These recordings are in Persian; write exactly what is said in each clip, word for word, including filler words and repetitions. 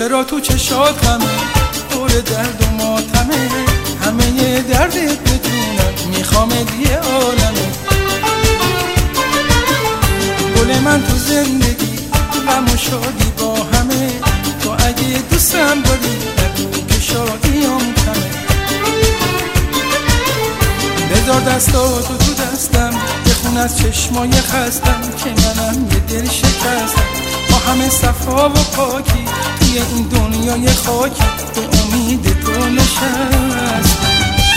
چرا تو چشاتمه دور درد و ماتمه، همه ی دردت بدونم میخوامت یه عالمه. گل من تو زندگی غم و شادی با همه، تو اگه دوستم داری نگو که شادیام کمه. بذار دستاتو تو دستم بخون از چشمای خستم که منم یه دل شکستم. با همه صفا و پاکی توی این دنیای خاکی به امید تو نشستم.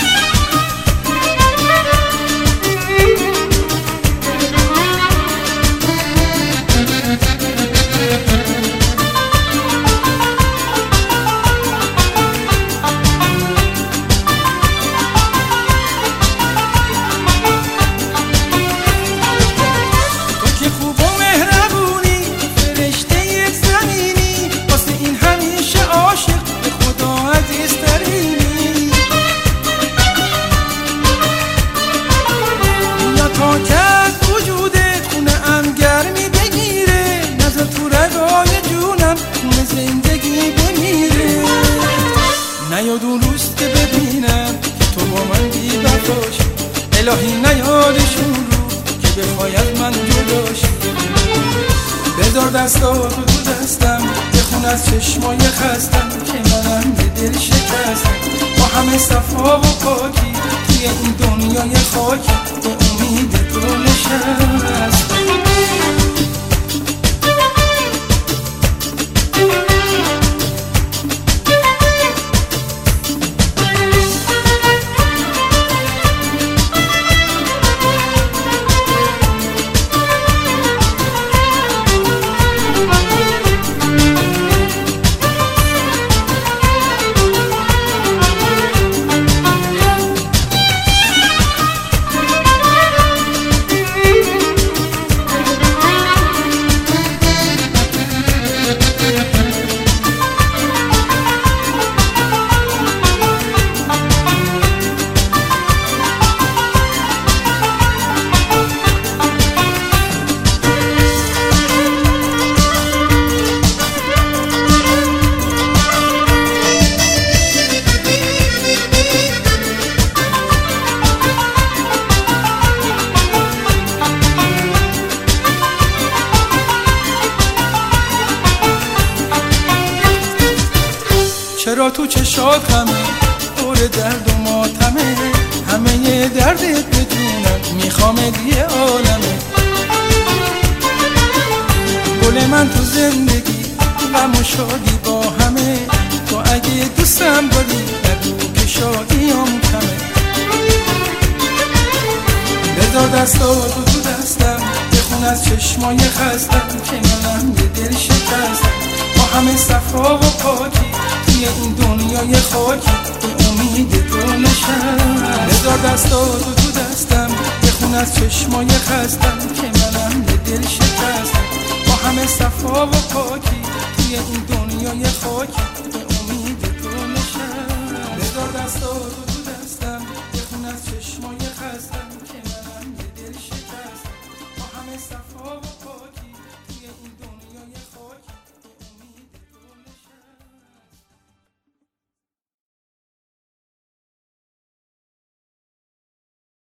نیاد اون روز که ببینم که تو با من بی وفاشی، الهی نیادشون رو که بخوای از من جداشی. بذار دستاتو تو دستم بخون از چشمای خستم که منم یه دل شکستم. با همه صفا و پاکی توی این دنیای خاکی به امید تو نشستم. چرا تو چشاتمه دور درد و ماتمه، همه ی دردت بدونم میخوامت یه عالمه. گل من تو زندگی غم و شادی با همه، تو اگه دوستم داری نگو که شادیام کمه. بذار دستاتو تو دستم بخون از چشمای خستم که منم یه دل شکستم. با همه صفا و پاکی توی این دنیای خاکی به امید تو نشستم. بذار دستاتو تو دستم بخون از چشمای خستم که منم یه دل شکستم. با همه صفا و پاکی توی این دنیای خاکی